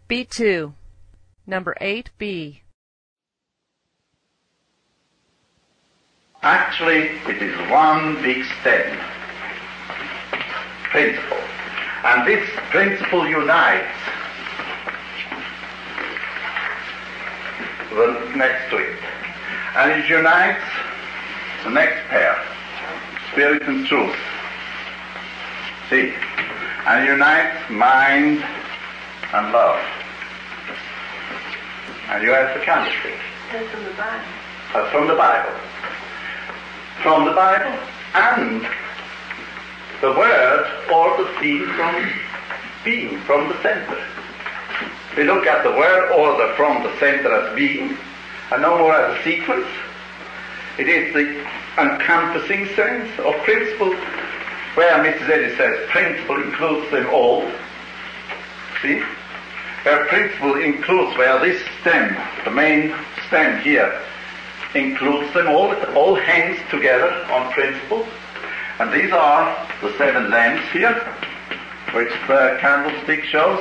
B2. Number 8B. Actually, it is one big stem principle. And this principle unites the next to it. And it unites the next pair, spirit and truth. See? And it unites mind and love. And you have the candlestick. That's from the Bible. That's from the Bible. From the Bible and the word orders being from the center. We look at the word order from the center as being and no more as a sequence. It is the encompassing sense of principle where Mrs. Eddy says principle includes them all. See? Where principle includes, where this stem, the main stem here, includes them all. It all hangs together on principle. And these are the 7 lamps here, which the candlestick shows.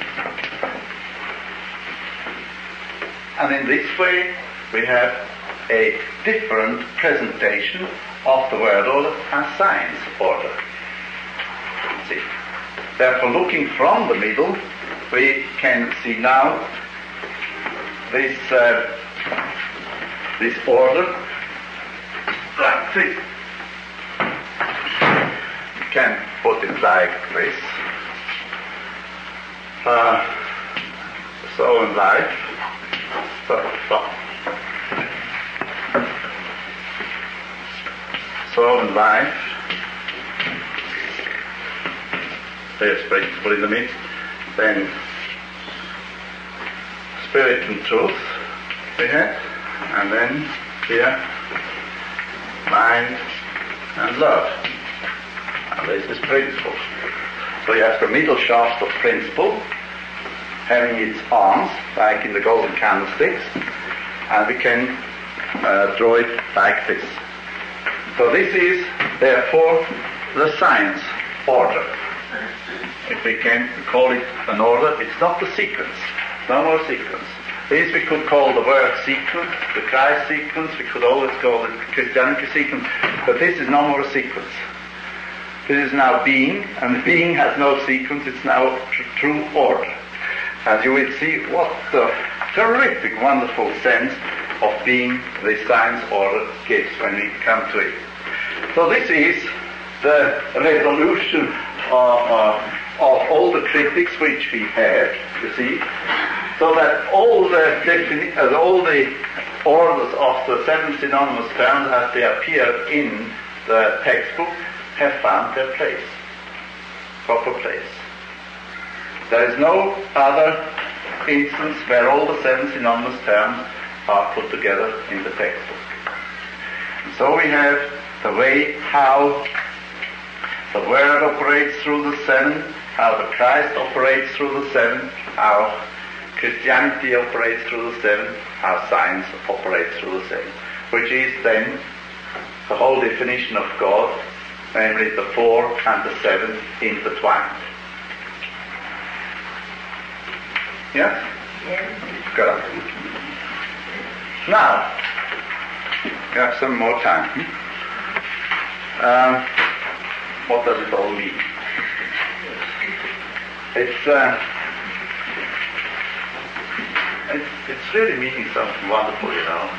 And in this way, we have a different presentation of the word order and science order. See? Therefore, looking from the middle, we can see now this order like this. You can put it like this. So in life, so in life, there's principle in the midst, then spirit and truth we have, and then here mind and love. And this is principle. So you have the middle shaft of principle having its arms like in the golden candlesticks, and we can draw it like this. So this is therefore the science order. If we can call it an order, it's not the sequence. No more sequence. This we could call the word sequence, the Christ sequence, we could always call it Christianity sequence, but this is no more a sequence. This is now being, and being has no sequence, it's now true order. As you will see, what a terrific, wonderful sense of being this science order gives when we come to it. So this is the resolution of all the critics which we have, you see, so that all the orders of the 7 synonymous terms as they appear in the textbook have found their place, proper place. There is no other instance where all the 7 synonymous terms are put together in the textbook. And so we have the way how the Word operates through the 7, how the Christ operates through the 7, how Christianity operates through the 7, how science operates through the 7, which is then the whole definition of God, namely the 4 and the 7 intertwined. Yes? Yes. Good. Now, we have some more time. What does it all mean? It's really meaning something wonderful, you know.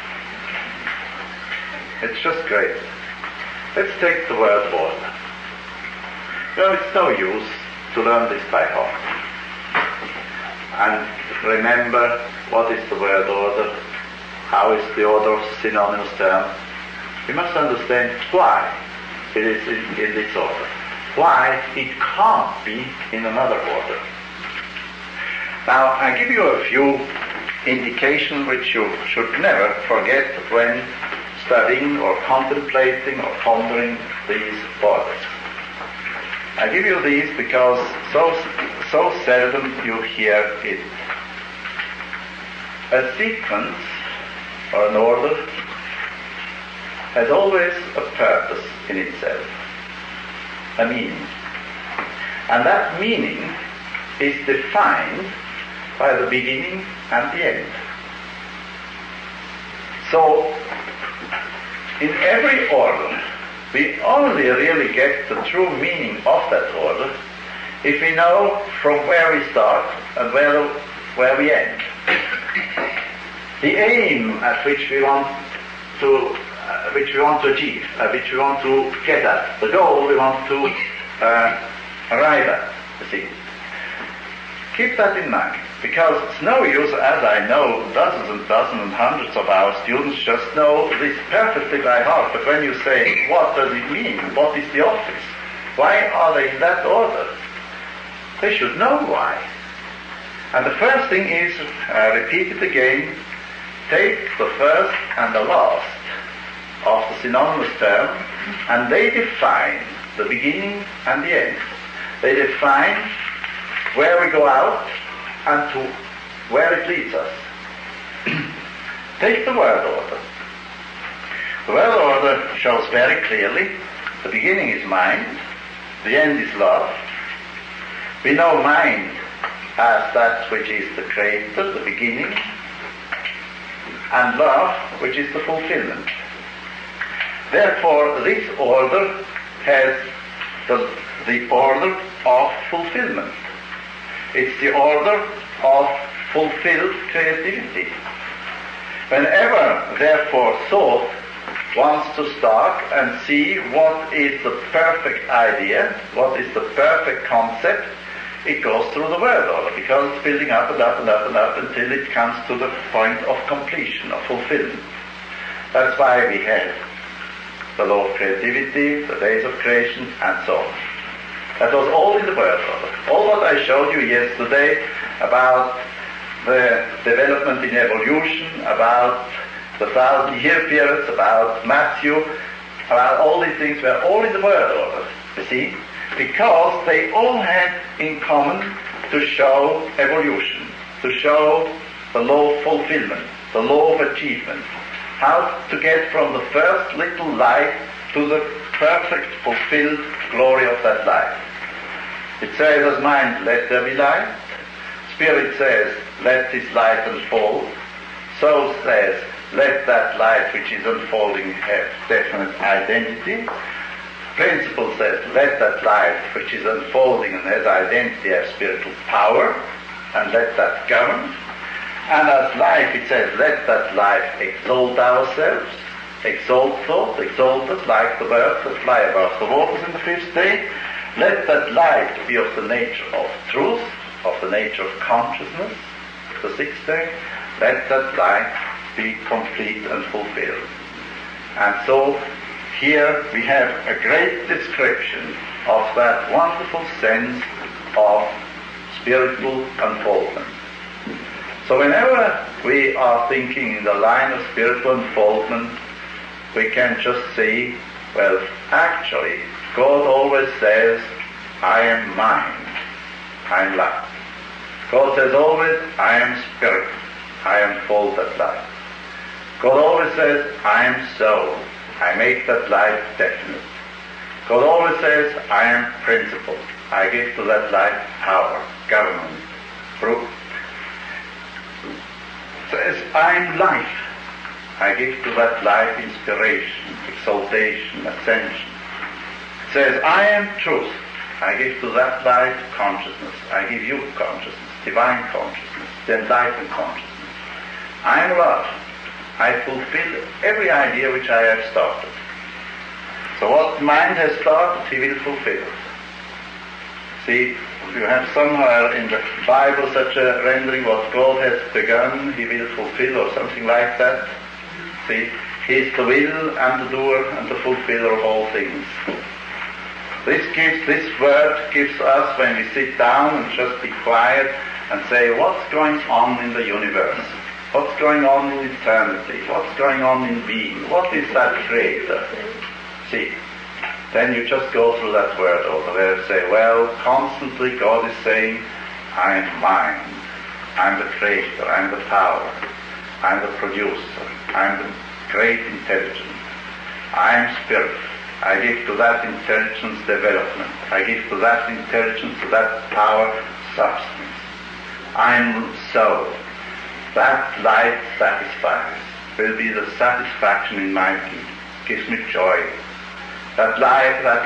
It's just great. Let's take the word order. You know, it's no use to learn this by heart. And remember what is the word order, how is the order of synonymous terms. We must understand why it is in this order, why it can't be in another order. Now, I give you a few indications which you should never forget when studying or contemplating or pondering these orders. I give you these because so seldom you hear it. A sequence or an order has always a purpose in itself, a meaning. And that meaning is defined by the beginning and the end. So, in every order, we only really get the true meaning of that order if we know from where we start and where we end. The aim at which we want to achieve, which we want to get at, the goal we want to arrive at, you see. Keep that in mind, because it's no use, as I know, dozens and hundreds of our students just know this perfectly by heart, but when you say, what does it mean? What is the office? Why are they in that order? They should know why. And the first thing is, repeat it again, take the first and the last of the synonymous term, and they define the beginning and the end. They define where we go out and to where it leads us. Take the word order. The word order shows very clearly the beginning is mind, the end is love. We know mind as that which is the creator, the beginning, and love, which is the fulfillment. Therefore, this order has the order of fulfillment. It's the order of fulfilled creativity. Whenever, therefore, thought wants to start and see what is the perfect idea, what is the perfect concept, it goes through the word order, because it's building up and up and up and up until it comes to the point of completion, of fulfillment. That's why we have the law of creativity, the days of creation, and so on. That was all in the word order. All what I showed you yesterday about the development in evolution, about the 1,000-year periods, about Matthew, about all these things were all in the word order, you see, because they all had in common to show evolution, to show the law of fulfillment, the law of achievement, how to get from the first little light to the perfect fulfilled glory of that light. It says as mind, let there be light. Spirit says, let this light unfold. Soul says, let that light which is unfolding have definite identity. Principle says, let that light which is unfolding and has identity have spiritual power, and let that govern. And as life, it says, let that life exalt ourselves, exalt thought, exalt us like the birds that fly above the waters in the fifth day. Let that light be of the nature of truth, of the nature of consciousness, the sixth day. Let that light be complete and fulfilled. And so here we have a great description of that wonderful sense of spiritual unfoldment. So whenever we are thinking in the line of spiritual unfoldment, we can just see, well, actually, God always says, I am mind, I am light. God says always, I am spirit, I unfold that light. God always says, I am soul, I make that light definite. God always says, I am principle, I give to that light power, government, proof. Says, I am life, I give to that life inspiration, exaltation, ascension. It says, I am truth, I give to that light consciousness, I give you consciousness, divine consciousness, the enlightened consciousness. I am love, I fulfill every idea which I have started. So what mind has started, he will fulfill. See, you have somewhere in the Bible such a rendering, what God has begun, he will fulfill, or something like that. See, he is the will and the doer and the fulfiller of all things. This word gives us, when we sit down and just be quiet and say, what's going on in the universe? What's going on in eternity? What's going on in being? What is that creator? See, then you just go through that word order where you say, well, constantly God is saying, I am mind, I'm the creator, I'm the power, I'm the producer, I'm the great intelligence, I am spirit, I give to that intelligence development, I give to that intelligence, to that power, substance. I'm so. That life satisfies, will be the satisfaction in my being, gives me joy. That life that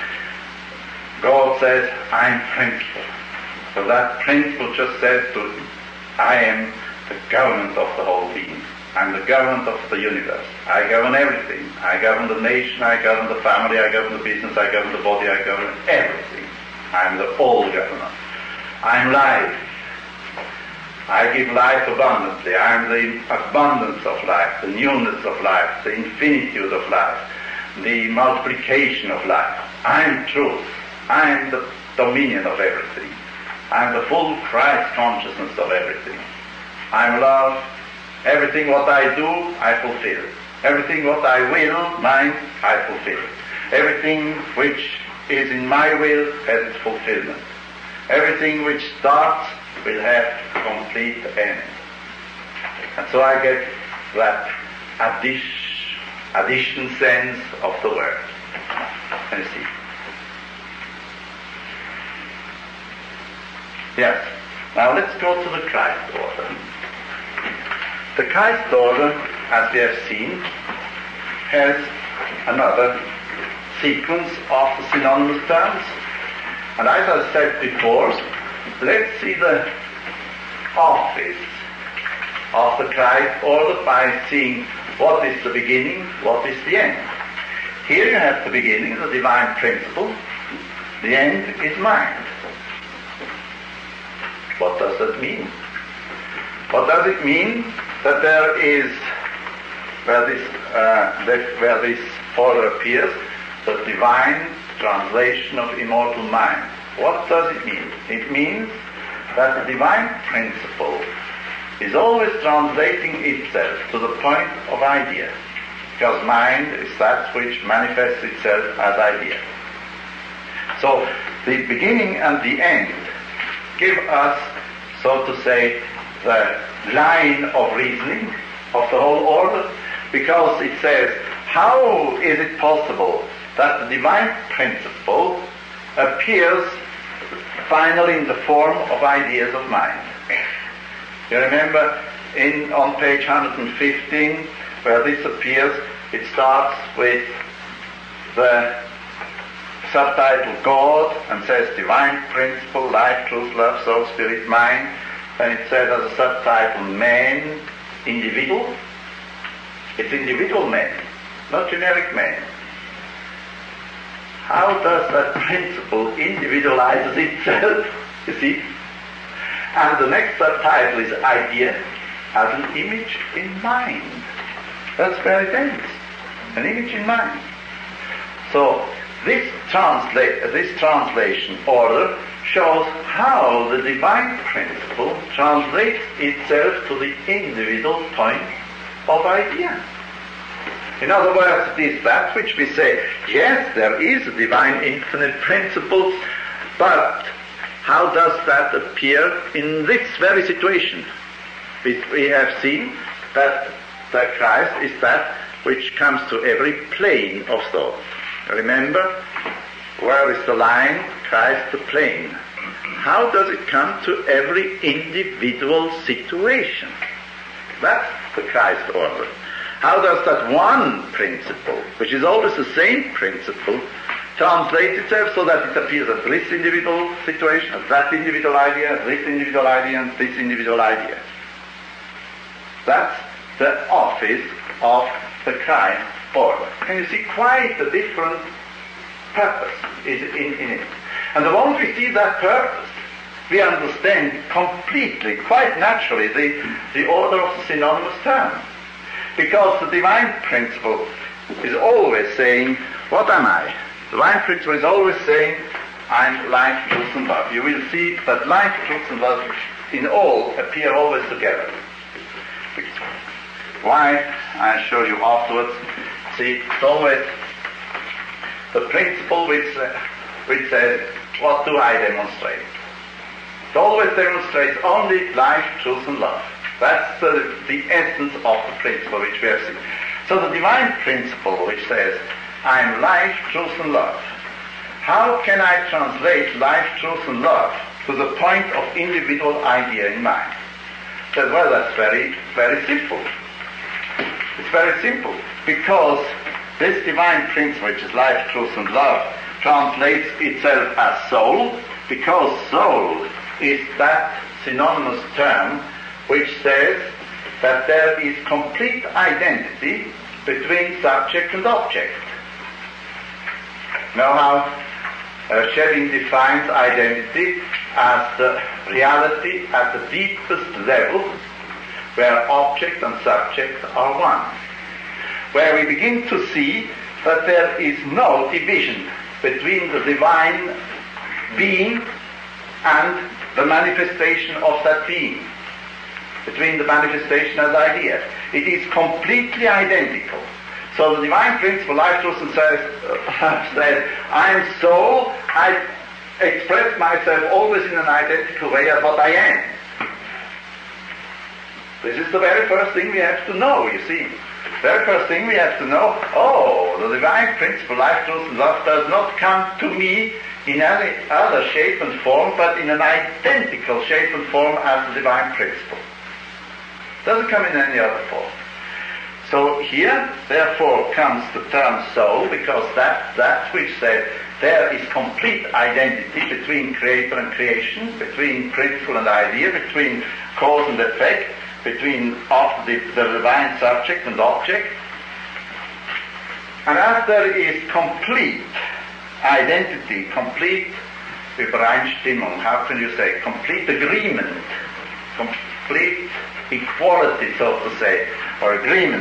God says, I'm principle. So that principle just says to I am the government of the whole being. I'm the government of the universe. I govern everything. I govern the nation, I govern the family, I govern the business, I govern the body, I govern everything. I'm the all-governor. I'm life. I give life abundantly. I'm the abundance of life, the newness of life, the infinitude of life, the multiplication of life. I'm truth. I'm the dominion of everything. I'm the full Christ consciousness of everything. I'm love. Everything what I do, I fulfill. Everything what I will, mine, I fulfill. Everything which is in my will has its fulfillment. Everything which starts will have complete end. And so I get that addition sense of the word. Can you see? Yes. Now let's go to the Christ order. The Christ order, as we have seen, has another sequence of the synonymous terms. And as I said before, let's see the office of the Christ order by seeing what is the beginning, what is the end. Here you have the beginning, the divine principle. The end is mind. What does that mean? What does it mean that there is, where this order appears, the divine translation of immortal mind? What does it mean? It means that the divine principle is always translating itself to the point of idea, because mind is that which manifests itself as idea. So the beginning and the end give us, so to say, the line of reasoning of the whole order, because it says, how is it possible that the divine principle appears finally in the form of ideas of mind? You remember on page 115, where this appears, it starts with the subtitle God and says divine principle, life, truth, love, soul, spirit, mind. Then it says as a subtitle man, individual. It's individual man, not generic man. How does that principle individualizes itself? You see? And the next subtitle is idea as an image in mind. That's very dense. An image in mind. So this translation order shows how the divine principle translates itself to the individual point of idea. In other words, it is that which we say, yes, there is a divine infinite principle, but how does that appear in this very situation? We have seen that the Christ is that which comes to every plane of thought. Remember, where is the line? Christ the plane. How does it come to every individual situation? That's the Christ order. How does that one principle, which is always the same principle, translate itself so that it appears at this individual situation, at that individual idea, this individual idea, and this individual idea? That's the office of the Christ order. Can you see quite a different purpose is in it? And the moment we see that purpose, we understand completely, quite naturally, the order of the synonymous term. Because the divine principle is always saying, what am I? The divine principle is always saying, I'm life, truth, and love. You will see that life, truth, and love in all appear always together. Why? I'll show you afterwards. See, it's always the principle which says, what do I demonstrate? It always demonstrates only life, truth, and love. That's the essence of the principle which we have seen. So the divine principle which says, I am life, truth, and love. How can I translate life, truth, and love to the point of individual idea in mind. Said, well, that's very, very simple. It's very simple, because this divine principle, which is life, truth, and love, translates itself as soul, because soul is that synonymous term which says that there is complete identity between subject and object. Know how Schelling defines identity as the reality at the deepest level, where object and subject are one, where we begin to see that there is no division between the divine being and the manifestation of that being, between the manifestation as idea. It is completely identical. So the divine principle, life, truth, and says, I am soul, I express myself always in an identical way as what I am. This is the very first thing we have to know, you see. The very first thing we have to know, the divine principle, life, truth, and love, does not come to me in any other shape and form, but in an identical shape and form as the divine principle. It doesn't come in any other form. So here, therefore, comes the term soul, because that which said there is complete identity between creator and creation, between principle and idea, between cause and effect, between the divine subject and object. And as there is complete identity, complete Übereinstimmung, how can you say, complete agreement, complete equality, so to say, or agreement,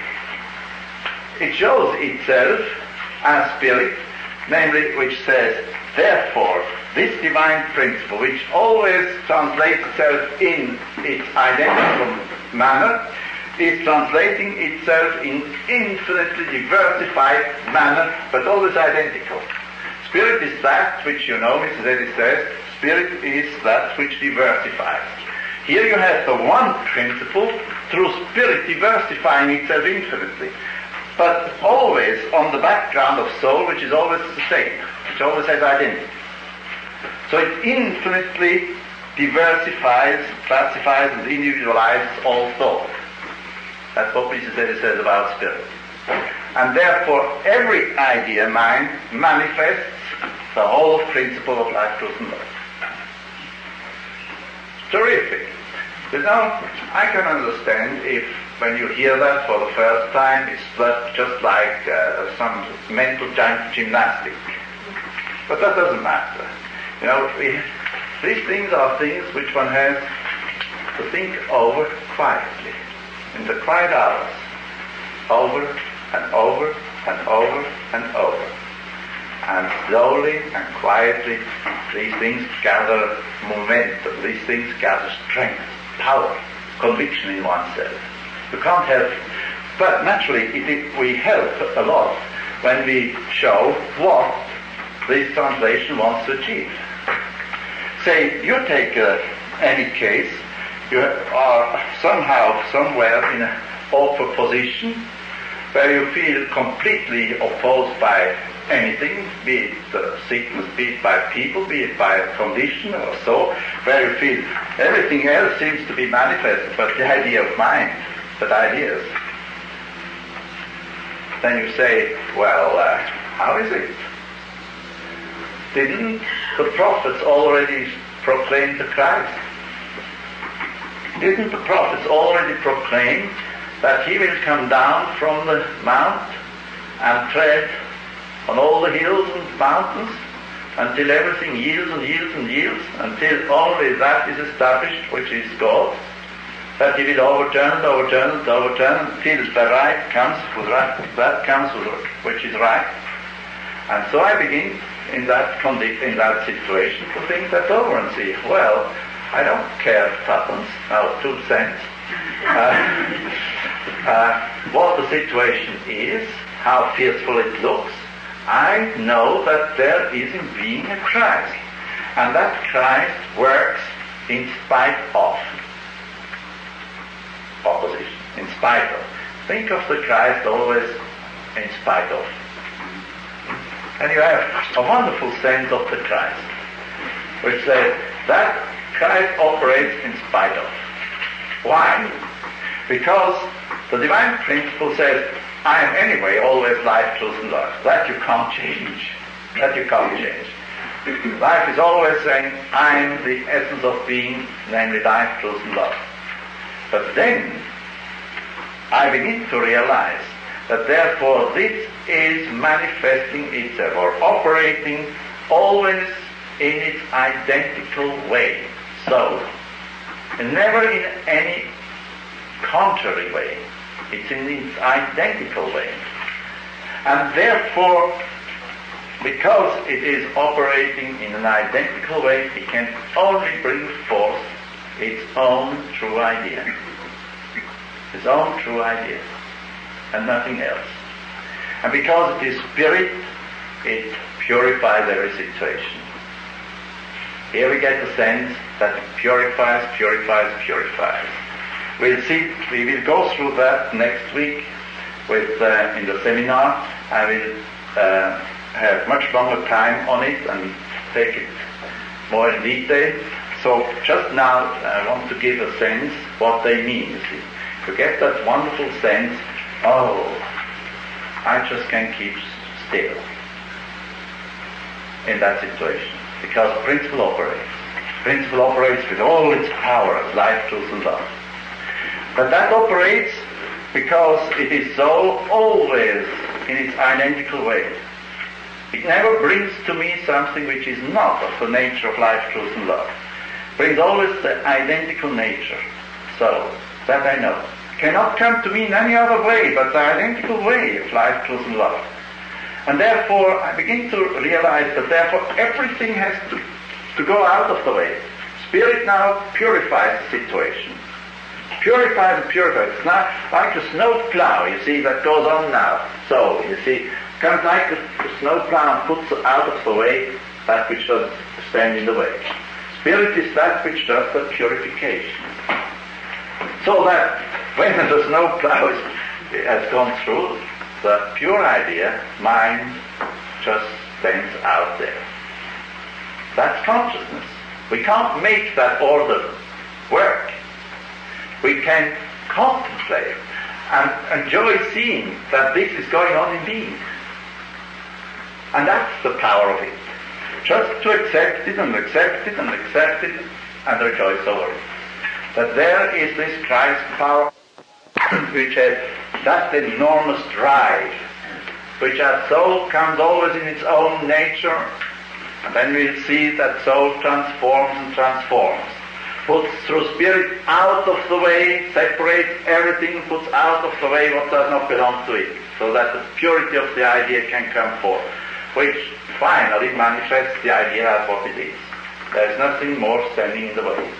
it shows itself as spirit, namely, which says, therefore, this divine principle, which always translates itself in its identical manner, is translating itself in infinitely diversified manner, but always identical. Spirit is that which, Mrs. Eddy says, spirit is that which diversifies. Here you have the one principle through spirit diversifying itself infinitely, but always on the background of soul, which is always the same, which always has identity. So it infinitely diversifies, classifies, and individualizes all thought. That's what Mrs. Eddy says about spirit. And therefore, every idea mind manifests the whole principle of life, truth, and love. Terrific. I can understand if, when you hear that for the first time, it's just like some mental gymnastic. But that doesn't matter. These things are things which one has to think over quietly, in the quiet hours, over and over and over and over. And slowly and quietly, these things gather momentum, these things gather strength, power, conviction in oneself. You can't help it. But naturally, we help a lot when we show what this translation wants to achieve. Say, you take any case, you are somehow, somewhere in an awkward position where you feel completely opposed by anything, be it sickness, be it by people, be it by a condition or so, where you feel everything else seems to be manifested but the idea of mind, but ideas. Then you say, well, how is it? Didn't the prophets already proclaim the Christ? Didn't the prophets already proclaim that he will come down from the mount and tread on all the hills and mountains until everything yields and yields and yields, until only that is established which is God, that he will overturn and overturn and overturn until the right comes with right, that comes with which is right. And so I begin in that situation to think that over and see, well, I don't care tuppence, 2 cents, what the situation is, how fearful it looks. I know that there is in being a Christ, and that Christ works in spite of opposition, in spite of. Think of the Christ always in spite of. And you have a wonderful sense of the Christ, which says, That Christ operates in spite of. Why? Because the divine principle says, I am anyway always life, truth, and love. That you can't change. That you can't change. Life is always saying, I am the essence of being, namely life, truth, and love. But then, I begin to realize that therefore this is manifesting itself, or operating always in its identical way. So, never in any contrary way. It's in its identical way. And therefore, because it is operating in an identical way, it can only bring forth its own true idea. Its own true idea. And nothing else. And because it is spirit, it purifies every situation. Here we get the sense that it purifies. We will go through that next week with in the seminar. I will have much longer time on it and take it more in detail. So just now I want to give a sense what they mean, you see. To get that wonderful sense, I just can't keep still in that situation. Because the principle operates. The principle operates with all its power of life, truth, and love. But that operates because it is so always in its identical way. It never brings to me something which is not of the nature of life, truth, and love. It brings always the identical nature. So, that I know. It cannot come to me in any other way but the identical way of life, truth, and love. And therefore, I begin to realize that therefore everything has to go out of the way. Spirit now purifies the situation. Purifies. It's not like a snow plow, you see, that goes on now. So, you see, comes like a snow plow and puts out of the way that which does stand in the way. Spirit is that which does the purification. So that when the snow plow has gone through, the pure idea, mind, just stands out there. That's consciousness. We can't make that order work. We can contemplate and enjoy seeing that this is going on in being. And that's the power of it. Just to accept it and accept it and accept it and rejoice over it. That there is this Christ power which has that enormous drive, which as soul comes always in its own nature, and then we'll see that soul transforms, puts through spirit out of the way, separates everything, puts out of the way what does not belong to it, so that the purity of the idea can come forth, which finally manifests the idea as what it is. There is nothing more standing in the way.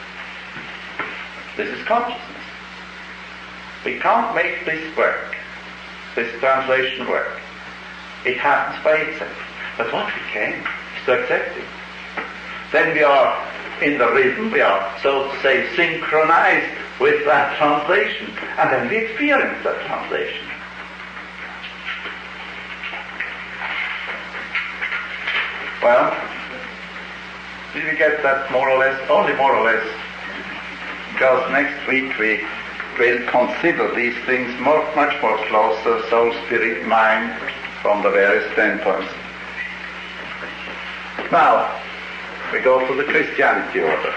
This is consciousness. We can't make this work, this translation work. It happens by itself. But what we can is to accept it. Then we are in the rhythm, we are, so to say, synchronized with that translation, and then we experience that translation. Well, did we get that more or less? Only more or less. Because next week we will consider these things much more closer, soul, spirit, mind, from the various standpoints. Now, we go to the Christianity order.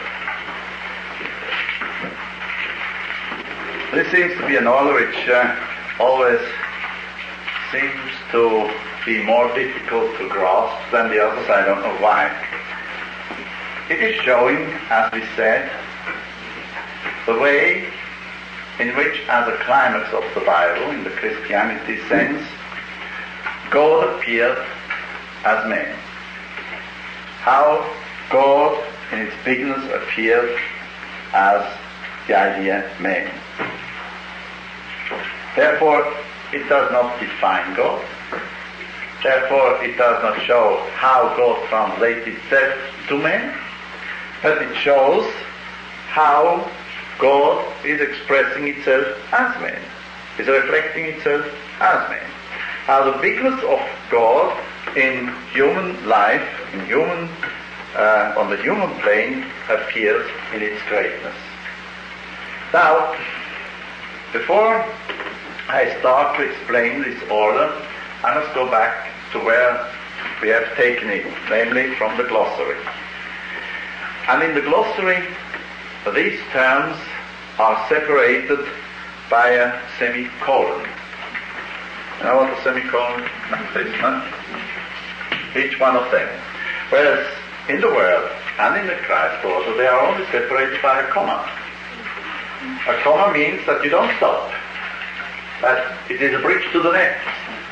This seems to be an order which always seems to be more difficult to grasp than the others. I don't know why. It is showing, as we said, the way in which, as a climax of the Bible, in the Christianity sense, God appeared as man. How God, in its bigness, appeared as the idea man. Therefore, it does not define God. Therefore, it does not show how God translates itself to man, but it shows how God is expressing itself as man, is reflecting itself as man. How the bigness of God in human life, in human on the human plane appears in its greatness. Now, before I start to explain this order, I must go back to where we have taken it, namely from the glossary. And in the glossary, these terms are separated by a semicolon. You know what a semicolon is, huh? Each one of them. Whereas in the Word and in the Christ order, they are only separated by a comma. A comma means that you don't stop, that it is a bridge to the next.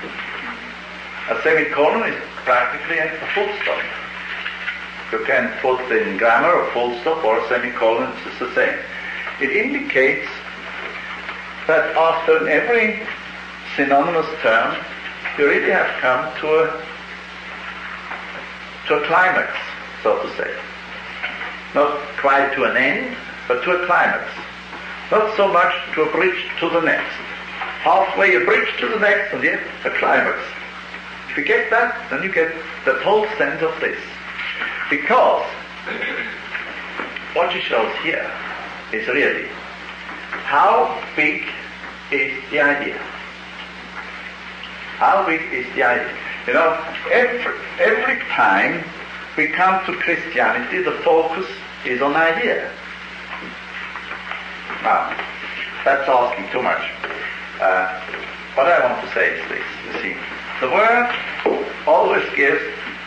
A semicolon is practically a full stop. You can put in grammar a full stop or a semicolon, it's the same. It indicates that after every synonymous term, you really have come to a climax, so to say. Not quite to an end, but to a climax. Not so much to a bridge to the next. Halfway a bridge to the next, and yet a climax. If you get that, then you get the whole sense of this. Because what he shows here is really how big is the idea. How big is the idea? You know, every time we come to Christianity, the focus is on idea. Now, that's asking too much. What I want to say is this, you see. The Word always gives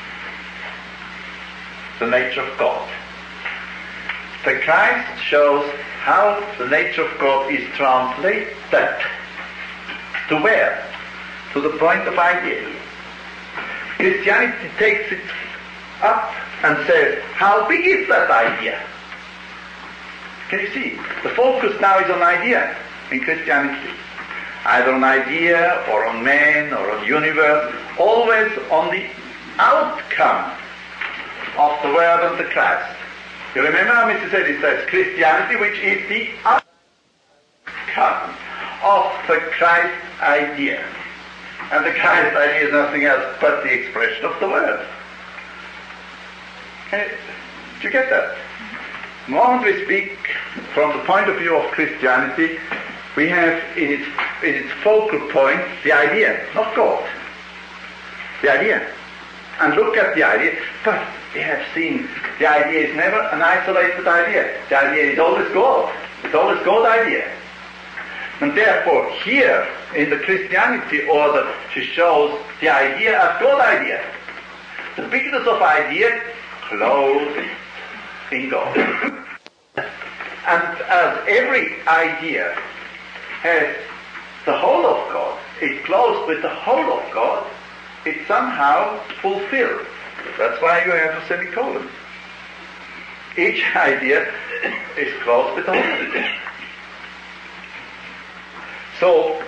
the nature of God. The Christ shows how the nature of God is translated to where? To the point of idea. Christianity takes it up and says, how big is that idea? Can you see? The focus now is on idea in Christianity. Either on idea or on man or on universe, always on the outcome of the Word and the Christ. You remember how Mr. said it says Christianity, which is the outcome of the Christ idea. And the Christ idea is nothing else but the expression of the Word. Do you get that? The moment we speak from the point of view of Christianity, we have in its focal point the idea, not God. The idea. And look at the idea. But we have seen the idea is never an isolated idea. The idea is always God. It's always God's idea. And therefore, here in the Christianity order, she shows the idea as God's idea. The bigness of idea clothed in God. And as every idea has the whole of God, is closed with the whole of God, it's somehow fulfilled. That's why you have a semicolon. Each idea is closed with the whole of it. So,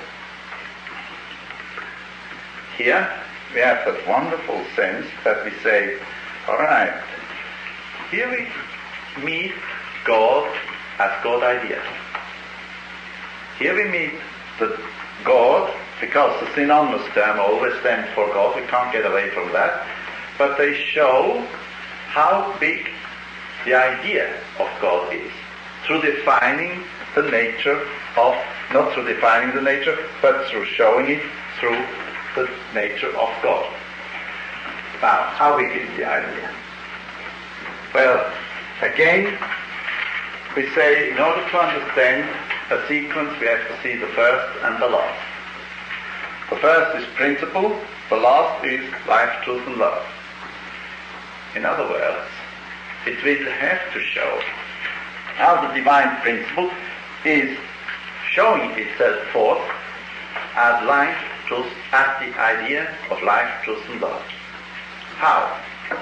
here we have that wonderful sense that we say, all right, here we meet God as God idea. Here we meet the God, because the synonymous term always stands for God, we can't get away from that, but they show how big the idea of God is, through defining the nature of, not through defining the nature, but through showing it through the nature of God. Now, how big is the idea? Well, again, we say in order to understand a sequence, we have to see the first and the last. The first is principle, the last is life, truth, and love. In other words, it will have to show how the divine principle is showing itself forth as life, truth, as the idea of life, truth, and love. How?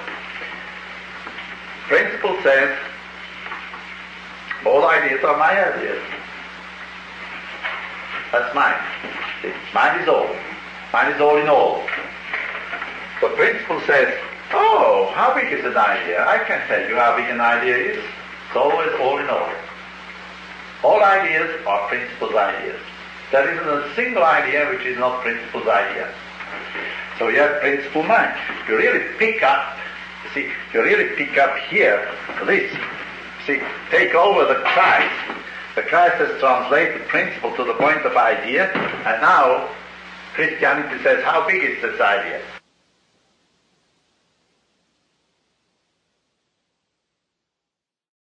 Principle says, all ideas are my ideas. That's mine. See, mine is all. Mine is all in all. The principle says, oh, how big is an idea? I can tell you how big an idea is. It's always all in all. All ideas are principle's ideas. There isn't a single idea which is not principle's idea. So you have principle mind. You really pick up You see, you really pick up here this. See, take over the Christ. The Christ has translated principle to the point of idea, and now Christianity says, how big is this idea?